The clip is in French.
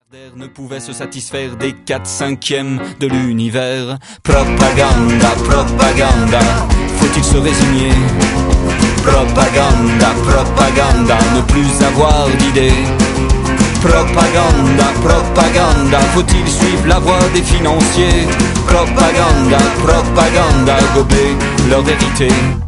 Ne pouvait se satisfaire des 4/5 de l'univers. Propaganda, propaganda, faut-il se résigner? Propaganda, propaganda, ne plus avoir d'idées. Propaganda, propaganda, faut-il suivre la voie des financiers? Propaganda, propaganda, gober leur vérité.